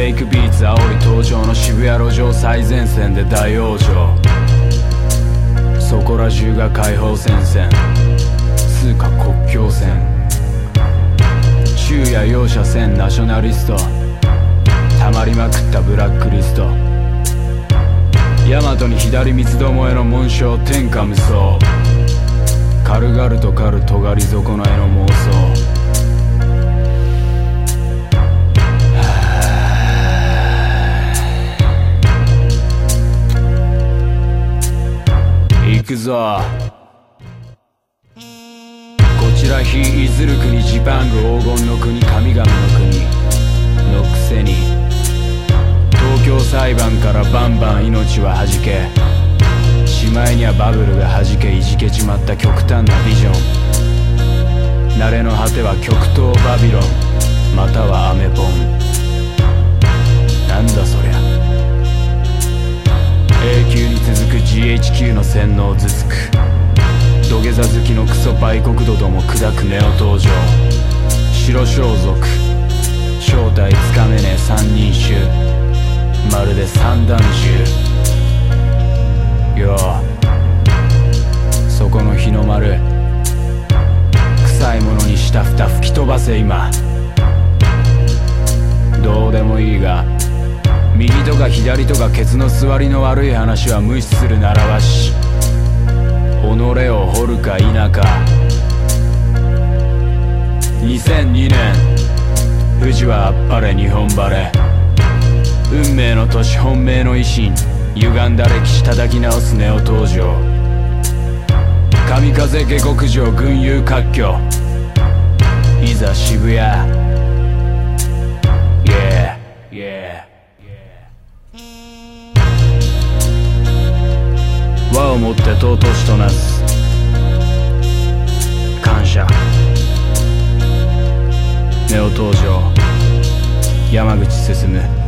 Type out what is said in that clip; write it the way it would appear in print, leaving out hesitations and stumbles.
レイクビーツ青い登場の渋谷路上最前線で大往生。そこら中が解放戦線、通貨国境線、昼夜容赦せんナショナリスト、たまりまくったブラックリスト、ヤマトに左三つどもえの紋章天下無双、軽々と狩る尖り損ないの妄想。行くぞ。こちら非いずる国ジパング黄金の国神々の国のくせに、東京裁判からバンバン命は弾け、しまいにはバブルが弾けいじけちまった極端なビジョン。慣れの果ては極東バビロン、またはアメポン。なんだそりゃ。永久に続く GHQ の洗脳ずつく、土下座好きのクソ売国度ども砕くネオ登場。白装束正体つかめねえ三人衆、まるで散弾銃。ようそこの日の丸、臭いものにしたふた吹き飛ばせ今。どうでもいいが、右とか左とかケツの座りの悪い話は無視する習わし。己を掘るか否か。2002年富士はあっぱれ日本バレ。運命の年本命の維新、歪んだ歴史叩き直すネオ登場。神風下克上群雄割拠、いざ渋谷。 Yeah yeah。和をもって尊しとなす感謝。ネオ登場山口進。